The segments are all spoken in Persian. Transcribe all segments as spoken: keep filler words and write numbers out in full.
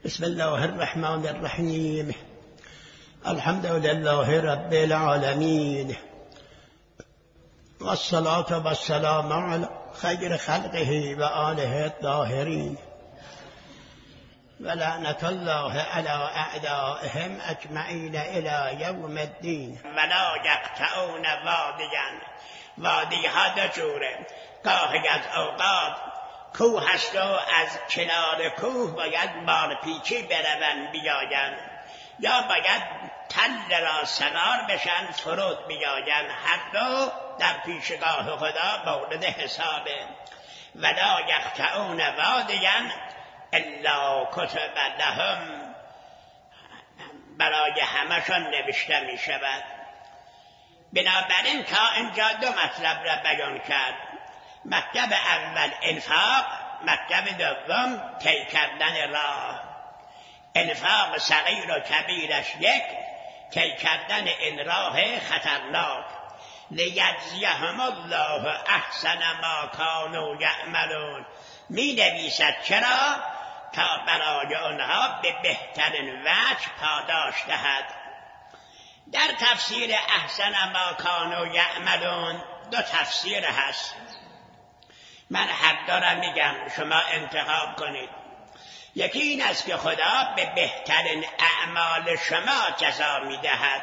بسم الله الرحمن الرحیم. الحمد لله رب العالمین والصلاة والسلام علی خیر خلقه و آله الطاهرین و لعنت الله علی اعدائهم اجمعین الی یوم الدین. ولا یقطعون وادیا، وادی ها دو جوره، گاهی از اوقات کوه هست و از کنار کوه باید مارپیچی بروند بیایند، یا باید تل را سوار بشن فرود بیایند. هر دو در پیشگاه خدا مورد حسابه. ولا یقطعون وادیا الا کتب لهم، برای همشان نوشته می شود. بنابراین تا اینجا دو مطلب را بیان کرد. مطلب اول انفاق، مطلب دوم طی کردن راه. انفاق صغیر و کبیرش یک، طی کردن این راه خطرناک. لیجزیهم الله احسن ما کانوا یعملون، می نویسد چرا؟ تا برای آنها به بهترین وجه پاداش دهد. در تفسیر احسن ما کانوا یعملون دو تفسیر هست. من حق دارم میگم، شما انتخاب کنید. یکی این است که خدا به بهترین اعمال شما جزا میدهد.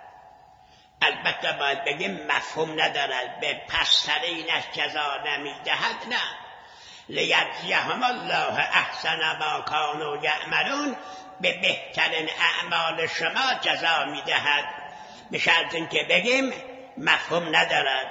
البته باید بگیم مفهوم ندارد، به پسترینش جزا نمیدهد. نه، لیجزیهم الله احسن ما کانوا یعملون، به بهترین اعمال شما جزا میدهد، به شرط اینکه بگیم مفهوم ندارد.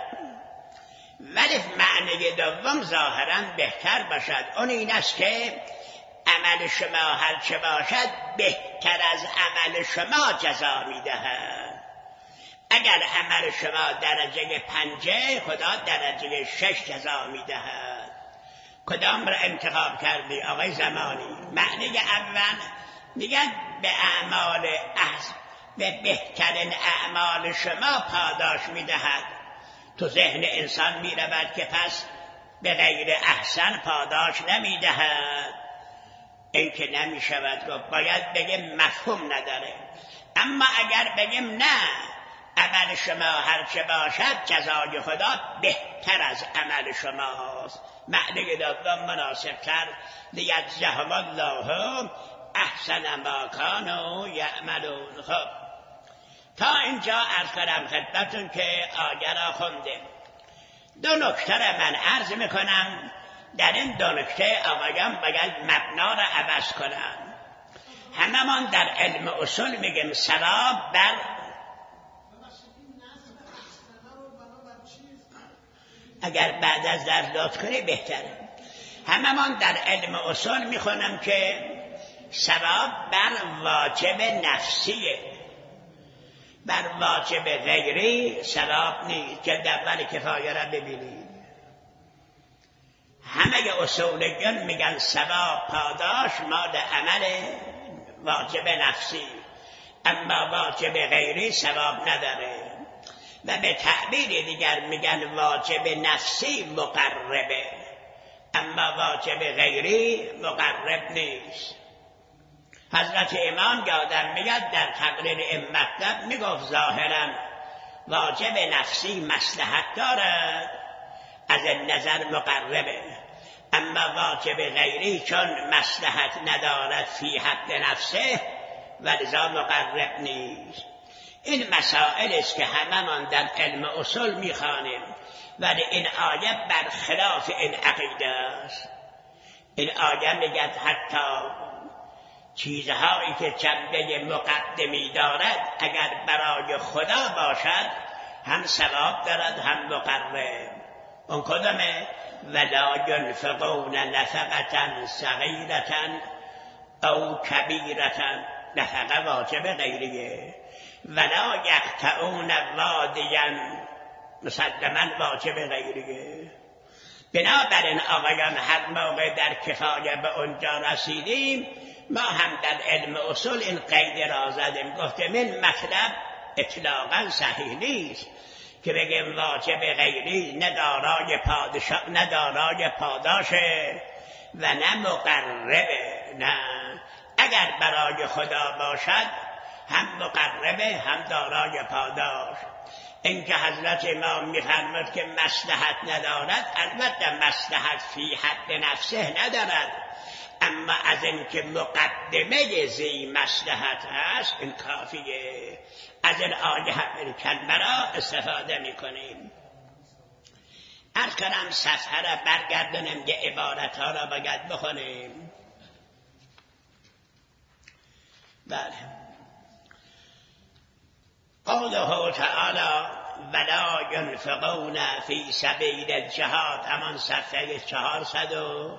ولی معنی دوم ظاهراً بهتر باشد. اون این است که عمل شما هر چه باشد بهتر از عمل شما جزا میدهد. اگر عمل شما درجه پنجه، خدا درجه شش جزا میدهد. کدام را انتخاب کردی آقای زمانی؟ معنی اول میگن به اعمال احسن، به بهترین اعمال شما پاداش میدهد. تو ذهن انسان می رود که پس به غیر احسن پاداش نمی دهد. این که نمی شود گفت، باید بگیم مفهوم نداره. اما اگر بگیم نه، عمل شما هرچه باشد جزای خدا بهتر از عمل شماست، معنی دوم مناسب تر. لیجزیهم الله احسن ما کانوا یعملون. خب تا اینجا عرض کنم خدمتون که آیه را خوندیم. دو نکته را من عرض میکنم. در این دو نکته آقایان باید مبنا را عوض کنم. هممان در علم اصول میگیم ثواب بر اگر بعد از درس لطف کنی بهتره. هممان در علم اصول میخونم که ثواب بر واجب نفسیه، بر واجب غیری ثواب نیست. جلد اول کفایه را ببینید. همه اصولیون میگن ثواب پاداش مال عمل واجب نفسی، اما واجب غیری ثواب نداره. و به تعبیر دیگر میگن واجب نفسی مقربه، اما واجب غیری مقرب نیست. حضرت امام یادم میاد در تقریر این مطلب میگفت ظاهرا واجب نفسی مصلحت دارد، از این نظر مقربه، اما واجب غیری چون مصلحت ندارد فی حق نفسه و لذا مقرب نیست. این مسائل است که هممان در علم اصول میخوانیم، ولی این آیه برخلاف این عقیده است. این آیه میگه حتی چیزهایی که جنبه مقدمی دارد اگر برای خدا باشد هم ثواب دارد هم مقرب. اون کدامه؟ ولا ينفقون نفقة صغيرة او کبیرة، نفقه واجب غیریه. ولا یقطعون وادیا، مسلما واجب غیریه. بنابراین آقایان هر موقع در کفایه به اونجا رسیدیم، ما هم در علم اصول این قید را زدیم، گفتیم این مطلب اطلاقا صحیح نیست که بگیم واجب غیری ندارای پادشاه ندارای پاداشه و نه مقربه. نه، اگر اگر برای خدا باشد هم مقربه هم دارای پاداش. اینکه حضرت امام می‌فرماید که مصلحت ندارد، البته مصلحت فی حد نفسه ندارد، اما از اینکه مقدمه ذی مصلحت هست این کافیه. از این آیه هم کلمه را استفاده میکنیم. عرض کنم صفحه را برگردانیم، یه عبارت ها را باید بخونیم. بله. قوله تعالی ولا ينفقون فی سبیل الجهاد، همان صفحه چهارصد و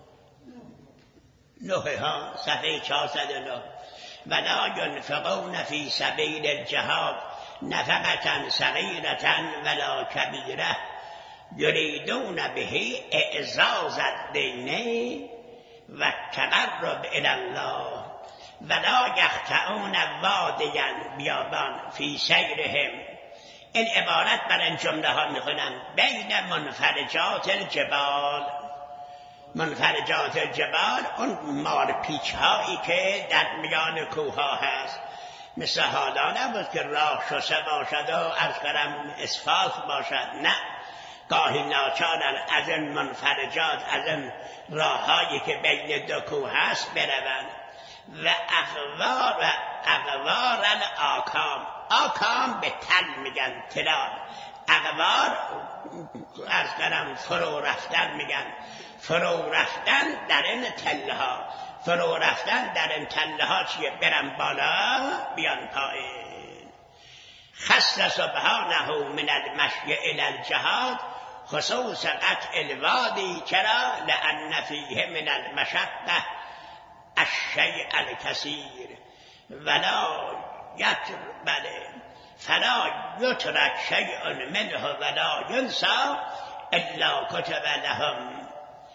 نه ها صفحه چهارصد و نه. ولا ينفقون فی سبیل الجهاد نفقة صغيرة ولا كبيرة يريدون به اعزاز الدین و التقرب الی الله ولا یقطعون وادیا بیابان فی سیرهم. این عبارت بر این جمله ها میخونم بین منفرجات الجبال. منفرجات الجبال اون مارپیچ هایی که در میان کوه ها هست، مثل حالا نبود که راه شسه باشد و از کرم اسفالت باشد، نه، گاهی ناچارن از این منفرجات، از این راه هایی که بین دو کوه هست بروند. و اغوار اغوار الاکام، آکام به تل میگن، تلال. اغوار از کنم فرو رفتن میگن، فرو رفتن در این تله ها. فرو رفتن در این تله ها چیه؟ برن بالا بیان پایین. خص سبحانه من المشی الی الجهاد خصوص قطع الوادی، چرا؟ لأن فیه من المشقه الشیء الکثیر ولا یتر بله فلا یترک شیء منه ولا ینسى الا کتب لهم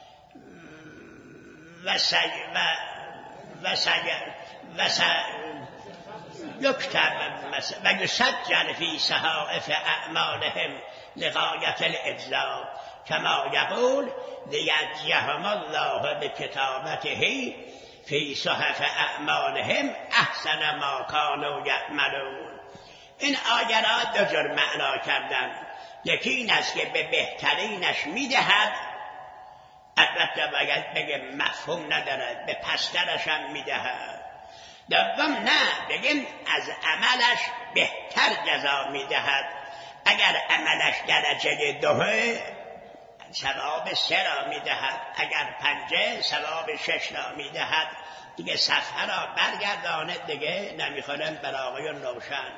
و سی و و سی و سی یکتب و یسجل فی صحائف اعمالهم لغایت الاجزاء کما یقول لیجزیهم الله بکتابته فی صحف اعمالهم احسن ما کانوا یعملون. این آیه را دو جور معنا کردن. یکی این است که به بهترینش میدهد، البته باید بگه مفهوم ندارد، به پسترش هم میدهد. دوم نه، بگیم از عملش بهتر جزا میدهد. اگر عملش درجه دوه ثواب سه را میدهد، اگر پنجه ثواب شش را میدهد. دیگه صفحه را برگرداند، دیگه نمیخونم بر آقایون روشن.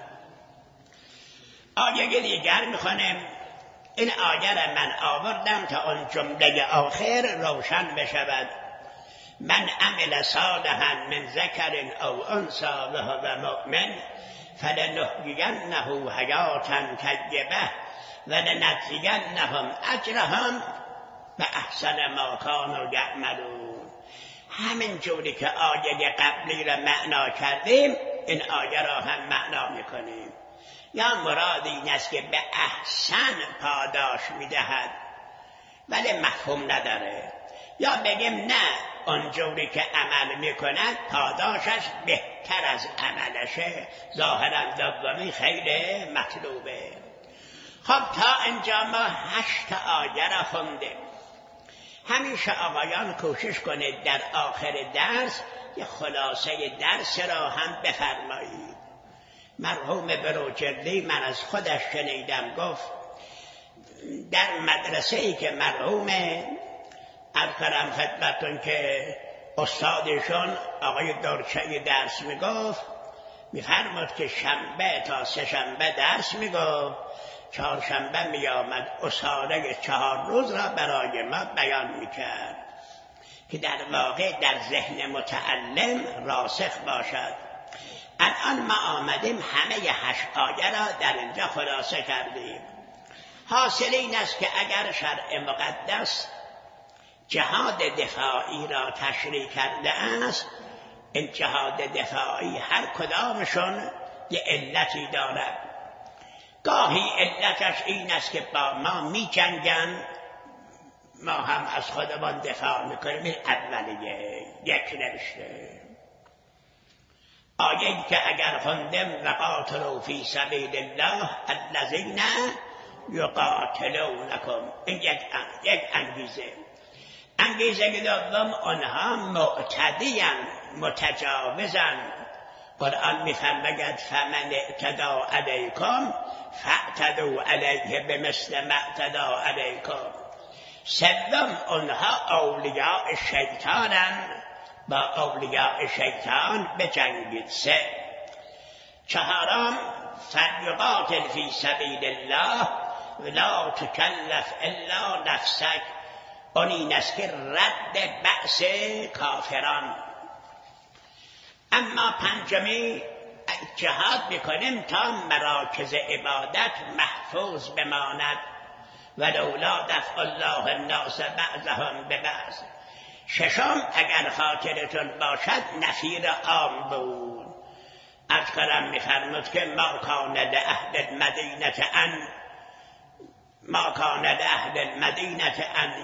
آیه دیگر میخونم. این آیه را من آوردم تا اون جمله آخر روشن بشود. من عمل صالحا من ذکر او انثی وهو مؤمن فلنحیینه حیاة طیبة ولنجزینهم اجرهم باحسن ما کانوا یعملون. همین جوری که آیه قبلی را معنا کردیم، این آیه را هم معنا میکنیم. یا مراد این است که به احسن پاداش میدهد، ولی مفهوم نداره. یا بگیم نه، اونجوری که عمل میکند پاداشش بهتر از عملشه. ظاهرا دومی خیلی مطلوبه. خب تا اینجا ما هشت آیه را خوندیم. همیشه آقایان کوشش کنید در آخر درس یه خلاصه درس را هم بفرمایید. مرحوم بروجردی من از خودش شنیدم، گفت در مدرسه ای که مرحوم ارکرم خدمتون که استادشون آقای دورچه درس میگفت، میفرمود که شنبه تا سه شنبه درس میگفت، چهارشنبه میآمد اصاله چهار روز را برای ما بیان میکرد که در واقع در ذهن متعلم راسخ باشد. الان ما آمدیم همه هشت آیه را در اینجا خلاصه کردیم. حاصل این است که اگر شرع مقدس جهاد دفاعی را تشریع کرده است، این جهاد دفاعی هر کدامشون یه علتی دارد. گاهی علتش این است که با ما می جنگن، ما هم از خودمان دفاع میکنیم. این اولیه یک نوشته. آیه‌ای که اگر خوندم وقاتلوا فی سبیل الله الذین یقاتلونکم، این یک یک انگیزه. انگیزه دوم آنها معتدیان، متجاوزن. قرآن می‌فرماید فمن اعتدی علیکم فاعتدوا علیه بمثل ما اعتدی علیکم. سوم آنها اولیاء شیطانند، با اولیاء شیطان بجنگید. سه چهارم فلیقاتل فی سبیل الله ولا تکلف الا نفسک، آن این است که رد بأس کافران. اما پنجمی جهاد بکنیم تا مراکز عبادت محفوظ بماند. ولولا دفع الله الناس بعضهم ببعض. ششم اگر خاطرتون باشد نفیر عام بود. از کرم می‌فرمود که ما کان لأهل المدینة ان ما کان لأهل المدینة ان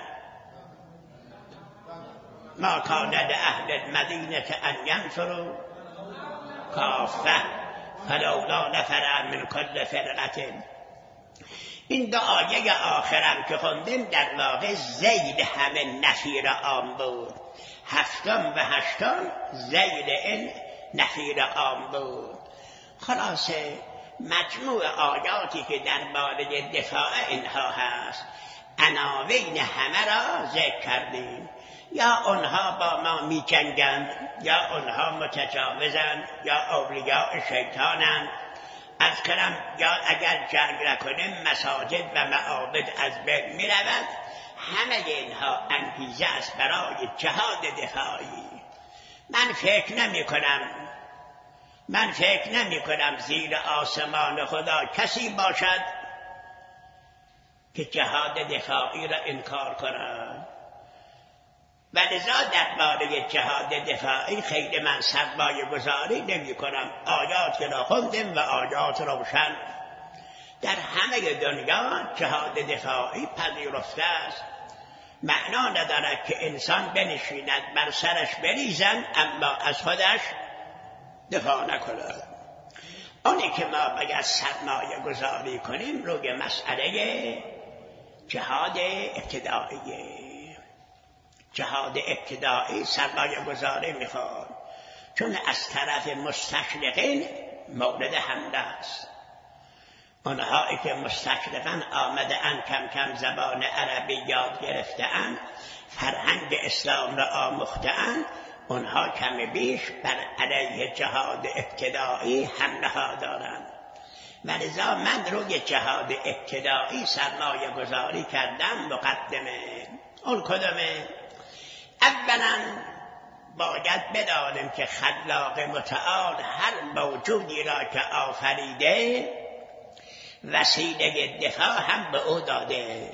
ما کان لأهل المدینة ان ینفروا کافة فلولا نفر من کل فرقة. این دو آیه آخرم که خوندیم در واقع زید همه نفیر عام بود. هفتم و هشتم زید این نفیر عام بود. خلاصه مجموع آیاتی که درباره دفاع اینها هست عناوین همه را ذکر کردیم. یا آنها با ما می جنگند، یا آنها متجاوزند، یا اولیاء شیطانند. از کرم یا اگر جنگ نکنیم مساجد و معابد از بین می رود. همه اینها انگیزه است برای جهاد دفاعی. من فکر نمی کنم من فکر نمی کنم زیر آسمان خدا کسی باشد که جهاد دفاعی را انکار کند. و لذا درباره جهاد دفاعی خیلی من سرمایه گذاری نمی کنم. آیات را خوندم و آیات روشن. در همه دنیا جهاد دفاعی پذیرفته است. معنا ندارد که انسان بنشیند بر سرش بریزند اما از خودش دفاع نکند. آنی که ما باید سرمایه گذاری کنیم روی مسئله جهاد ابتدایی. جهاد ابتدایی سرمایه گذاری میخواد، چون از طرف مستشرقین مورد حمله است. آنهایی که مستشرقان آمده اند کم کم زبان عربی یاد گرفته اند، فرهنگ اسلام را آموخته اند، آنها کم بیش بر علیه جهاد ابتدایی حمله ها دارند. ولذا من روی جهاد ابتدایی سرمایه گذاری کردم. مقدمه اون کدامه؟ اولا باید بدانیم که خلاق متعال هر موجودی را که آفریده وسیله دفاع هم به او داده.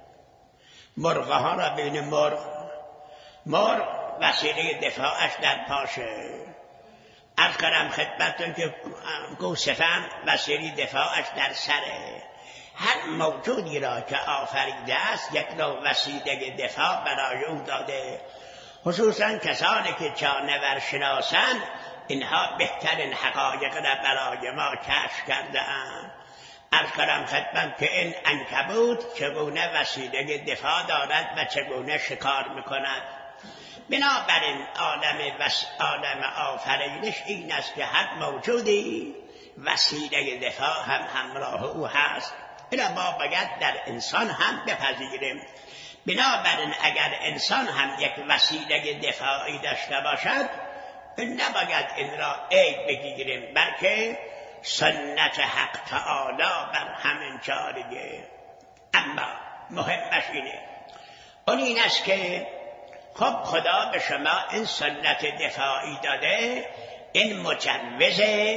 مرغ ها را بین مرغ مرغ وسیله دفاعش در پاشه. عرض کنم خدمتتون که گوسفند وسیله دفاعش در سره. هر موجودی را که آفریده است یک نوع وسیله دفاع برای او داده. خصوصا کسانی که جانور شناسند اینها بهترین حقایق را برای ما کشف کرده اند. عرض کنم خدمت که این عنکبوت چگونه وسیله دفاع دارد و چگونه شکار میکند. بنابراین عالم وس... عالم آفرینش این است که هر موجودی وسیله دفاع هم همراه او هست. این ما باید در انسان هم بپذیریم. بنابراین اگر انسان هم یک وسیله دفاعی داشته باشد نباید این را عیب بگیریم، بلکه سنت حق تعالی بر همین جاریه. اما مهمش اینه اون این است که خب خدا به شما این سنت دفاعی داده، این مجوز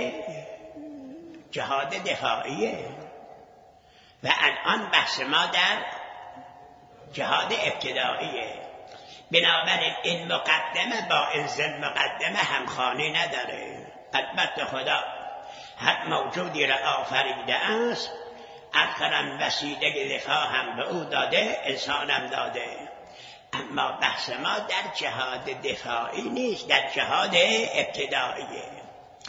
جهاد دفاعیه و الان بحث ما در جهاد ابتداییه. بنابراین این مقدمه با این ضمن مقدمه همخوانی نداره. البته خدا هر موجودی را آفریده است، اکثرا وسیله دفاع هم به او داده، انسانم داده. اما بحث ما در جهاد دفاعی نیست، در جهاد ابتداییه.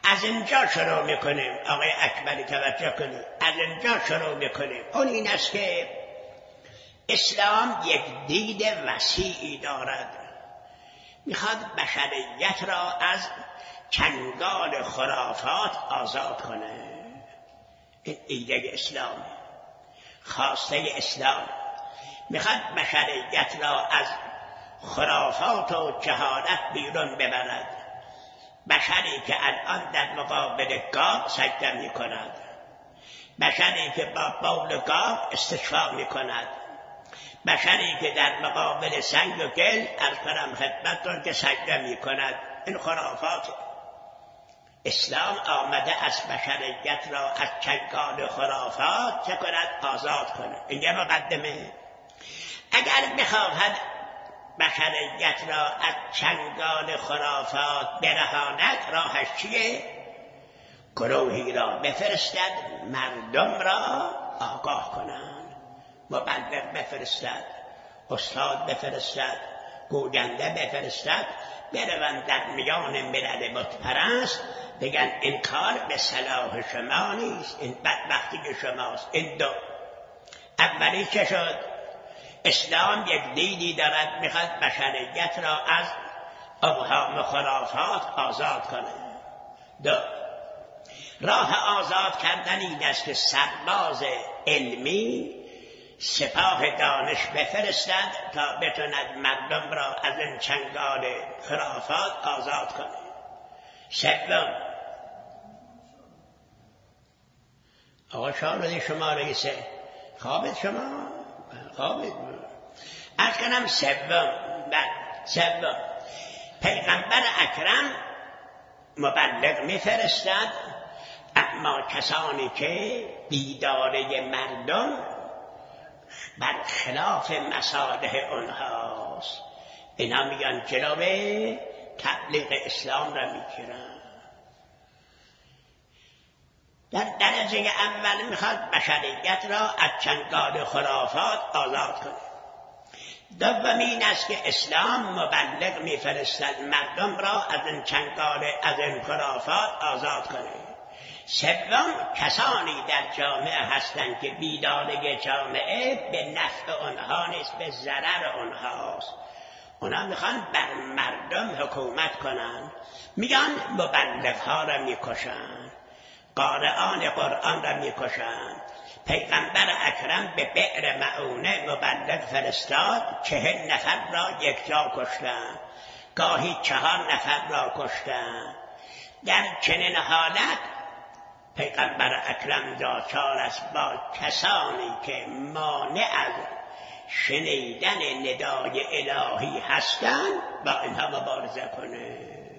از اینجا شروع میکنیم. آقای اکبری توجه کنید، از اینجا شروع میکنیم. اون این است که اسلام یک دید وسیعی دارد، میخواد بشریت را از چنگال خرافات آزاد کنه. این ایده اسلام، خواسته اسلام، میخواد بشریت را از خرافات و جهالت بیرون ببرد. بشری که الان در مقابل گاو سجده می کند، بشری که با بول گاو استشفا می کند، بشری که در مقابل سنگ و گل از کنم خدمتتون که سجده می کند، این خرافات. اسلام آمده از بشریت را از چنگال خرافات چه کند؟ آزاد کنه. این یه مقدمه. اگر بخواهد بشریت را از چنگال خرافات برهاند، راهش چیه؟ گروهی را بفرستد مردم را آگاه کنند، مبلغ بفرستد، استاد بفرستد، گوینده بفرستد، بروند در میان ملل بتپرست بگن این کار به صلاح شما نیست، این بدبختی شماست. این دو. اولی چه شد؟ اسلام یک دیدی دارد، میخواد بشریت را از اوهام خرافات آزاد کنه. دو، راه آزاد کردن این است که سرباز علمی سپاه دانش بفرستد تا بتوند مردم را از این چنگال خرافات آزاد کنه. سوم، آقا شاهد شما رئیسه خوابت شما خوابت از کنم. سوم سوم پیغمبر اکرم مبلغ میفرستد، اما کسانی که بیداره مردم برخلاف مصالح اونهاست، اینا میگن جلوه تبلیغ اسلام را میگیرن. در درجه اول میخواد بشریت را از چنگال خرافات آزاد کنه. دوم این است که اسلام مبلغ میفرستد مردم را از این چنگال، از این خرافات آزاد کنه. سوم، کسانی در جامعه هستند که بیدارگی جامعه به نفع آنها نیست، به ضرر آنهاست. اونا میخوان بر مردم حکومت کنن، میگن مبلغها را میکشن، قارئان قرآن را میکشن. پیغمبر اکرم به بئر معونه مبلغ فرستاد، چهل نفر را یک جا کشتن، گاهی چهار نفر را کشتن. در چنین حالت پیغمبر اکرم دچار است با کسانی که مانع از شنیدن ندای الهی هستند با اینها مبارزه کنه.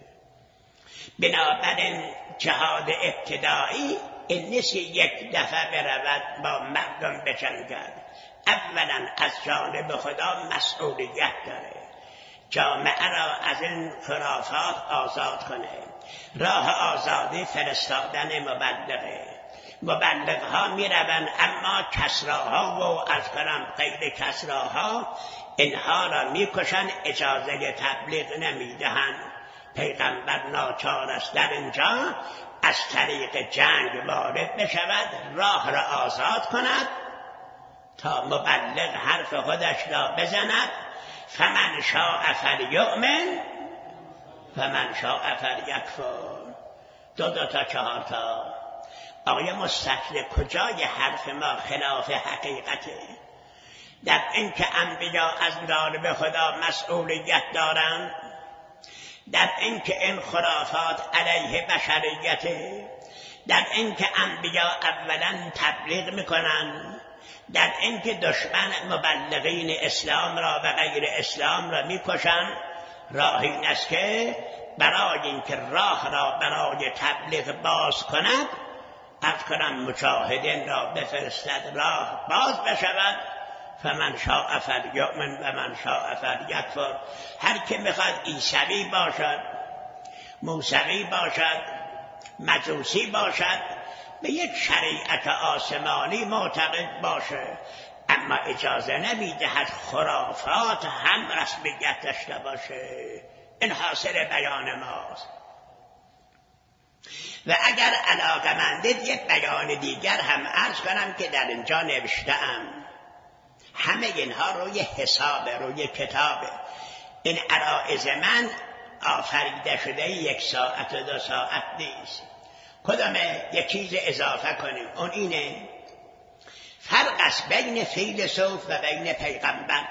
بنابراین جهاد ابتدایی این نیست که یک دفعه برود با مردم بجنگد. اولا از جانب خدا مسئولیت داره، جامعه را از این خرافات آزاد کنه. راه آزادی فرستادن مبلغه. مبلغها می روند، اما کسراها و از کنم غیر کسراها اینها را می کشن، اجازه تبلیغ نمی دهند. پیغمبر ناچار است در اینجا از طریق جنگ وارد بشود، راه را آزاد کند تا مبلغ حرف خودش را بزند. فمن شاء فلیؤمن فمن شاء فلیکفر. دو دو تا چهار تا. آقای مستقل کجای حرف ما خلاف حقیقته؟ در اینکه انبیا از جانب خدا مسئولیت دارند، در اینکه این خرافات علیه بشریته، در اینکه انبیا اولا تبلیغ میکنن، در اینکه دشمن مبلغین اسلام را و غیر اسلام را میکشن. راه این است که برای اینکه راه را برای تبلیغ باز کند، از کنم مجاهدین را بفرستد راه باز بشود. فمن شاء فلیؤمن و من شاء فلیکفر. هر که میخواد عیسوی باشد، موسوی باشد، مجوسی باشد، به یک شریعت آسمانی معتقد باشه، اما اجازه نمیدهد خرافات هم رسمیت داشته باشه. این حاصل بیان ماست. و اگر علاقه‌مندید یک بیان دیگر هم عرض کنم که در اینجا نوشتم. همه اینها روی حساب، روی کتابه. این عرائض من آفریده شده یک ساعت و دو ساعت نیست. کدامه یک چیز اضافه کنیم، اون اینه فرق است بین فیلسوف و بین پیغمبر.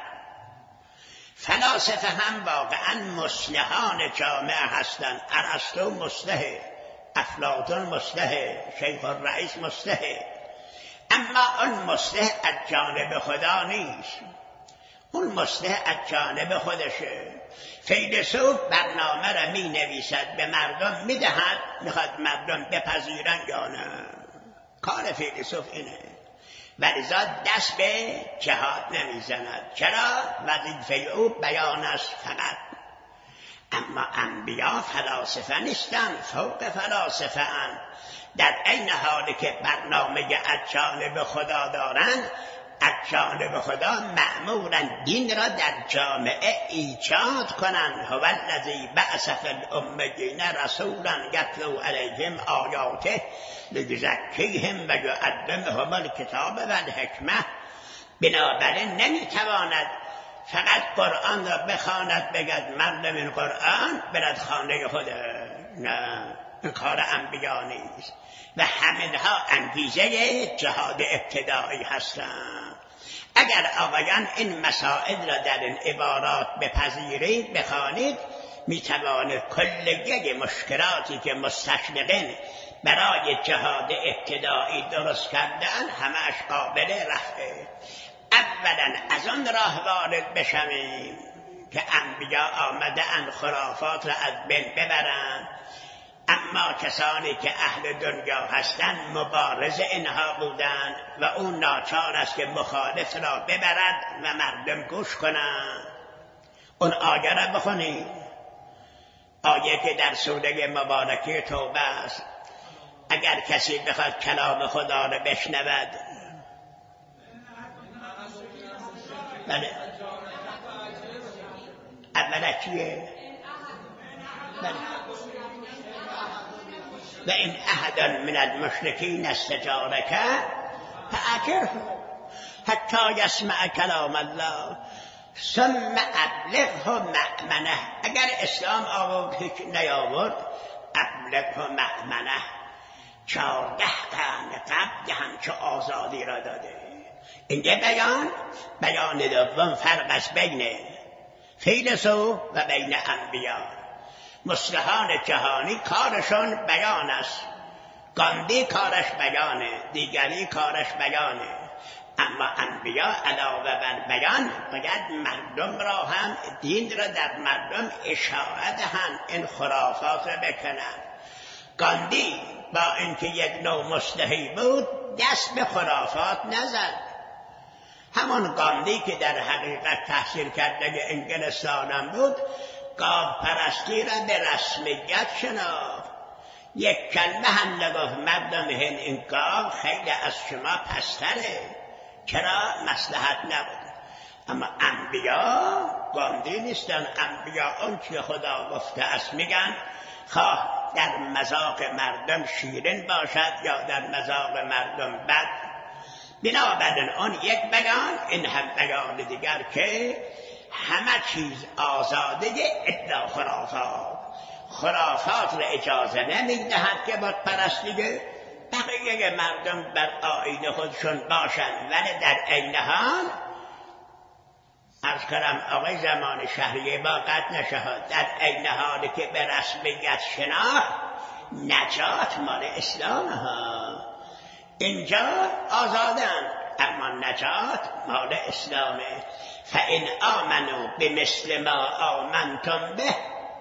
فلاسفه هم واقعا مصلحان جامعه هستند. ارسطو مصلحه، افلاطون مصلحه، شیخ الرئیس مصلحه، اما اون مصلح از جانب خدا نیست، اون مصلح از جانب خودشه. فیلسوف برنامه را می نویسد، به مردم می دهد، میخواد مردم بپذیرن یا نه. کار فیلسوف اینه، ولذا دست به جهاد نمی زند. چرا؟ وظیفه او بیان است فقط. اما انبیا فلاسفه نیستند، فوق فلاسفه اند. در این حالی که برنامه از جانب خدا دارند، از جانب خدا مأمورند دین را در جامعه ایجاد کنند. هو الذی بعث فی الأمیین رسولا یتلو علیهم آیاته لیزکیهم و یعلمهم الکتاب و الحکمة. بنابراین نمیتواند فقط قرآن را بخواند بگد مردم این قرآن برد خانه خود. نه، این کار انبیا نیست. و همینها انگیزه جهاد ابتدایی هستند. اگر آقایان این مسائل را در این عبارات بپذیرید، بخوانید، میتوانید کلیه مشکلاتی که مستشرقین برای جهاد ابتدایی درست کردن همش قابل رفعه. اولا از آن راه وارد بشویم که انبیا آمده‌اند خرافات را از بین ببرند، اما کسانی که اهل دنیا هستند مبارز اینها بودند و اون ناچار است که مخالف را ببرد و مردم گوش کنند. اون آیه را بخونید، آیه که در سوره مبارکه توبه است. اگر کسی بخواد کلام خدا را بشنود، بله، اولا چیه؟ بله، و این احد من المشرکین استجارک فاجره حتی یسمع کلام الله ثم ابلغه مأمنه. اگر اسلام آورد هیچ نیاورد، ابلغه مأمنه، چهارده قرن قبل همچو آزادی را داده. اینجا بیان بیان دوم فرق است بین فیلسوف و بین انبیا. مصلحان جهانی کارشون بیان است، گاندی کارش بیانه، دیگری کارش بیانه، اما انبیا علاوه بر بیان باید مردم را هم دین را در مردم اشاعه دهند، این خرافات را بکنند. گاندی با اینکه یک نوع مصلحی بود دست به خرافات نزد. همان گاندی که در حقیقت تحصیل کرده انگلستان بود، گاو پرستی را به رسمیت شناخت. یک کلمه هم نگفت مردم هن این گاو خیلی از شما پستره. چرا؟ مصلحت نبود. اما انبیا گاندی نیستن. انبیا اون چی خدا گفته است میگن، خواه در مذاق مردم شیرین باشد یا در مذاق مردم بد. بنابراین اون یک بیان، این هم بیان دیگر که همه چیز آزاده الا خرافات. خرافات را اجازه نمیدهد که بت پرستی بقیه مردم بر آیین خودشون باشند، ولی در عین حال عرض کنم آقای زمان شهریه با قد نشهد، در عین حالی که به رسمیت شناخت نجات مال اسلام ها. اینجا آزادن اما نجات مال اسلامه. فإن آمنوا بمثل ما آمنتم به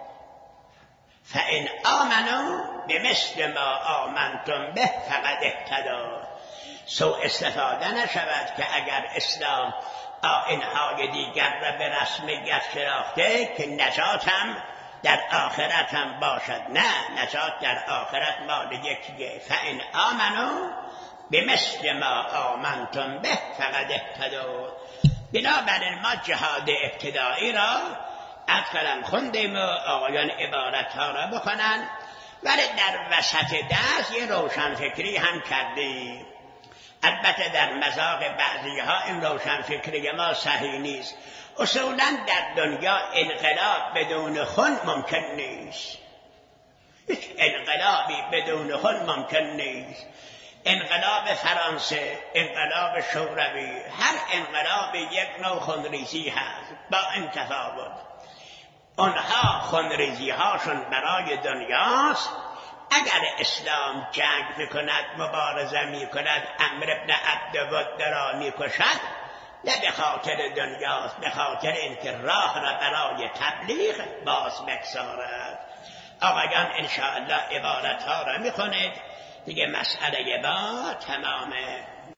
فإن آمنوا بمثل ما آمنتم به فقد اهتدوا. سوء استفاده نشود که اگر اسلام آیین‌های دیگر را به رسمیت شناخته که نجات هم در آخرت هم باشد. نه، نجات در آخرت مال یکیه. فإن آمنوا بمثل ما آمنتم به فقد اهتدوا. بنابراین ما جهاد ابتدایی را از کلم خوندیم و آقایان عبارت ها را بخونن. ولی در وسط دست یه روشنفکری هم کرده. البته در مذاق بعضی ها این روشنفکری ما صحیح نیست. اصولا در دنیا انقلاب بدون خون ممکن نیست. هیچ انقلابی بدون خون ممکن نیست. انقلاب فرانسه، انقلاب شوروی، هر انقلاب یک نوع خونریزی هست با این تفاوت. اونها خونریزی هاشون برای دنیاست. اگر اسلام جنگ بکند، مبارزه می کند، عمرو بن عبدود را می کشد، نه به خاطر دنیاست، به خاطر اینکه راه را برای تبلیغ باز بگذارد. آقایان انشاءالله عبارت ها را می کنید دیگه. مسئله با تمامه.